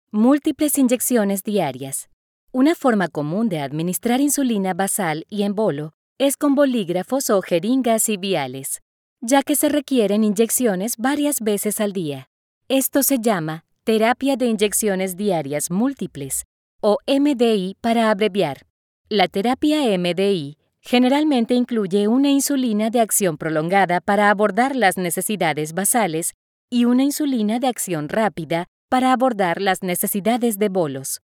Múltiples inyecciones diarias. Una forma común de administrar insulina basal y en bolo es con bolígrafos o jeringas y viales, ya que se requieren inyecciones varias veces al día. Esto se llama terapia de inyecciones diarias múltiples, o MDI para abreviar. La terapia MDI generalmente incluye una insulina de acción prolongada para abordar las necesidades basales y una insulina de acción rápida para abordar las necesidades de bolos.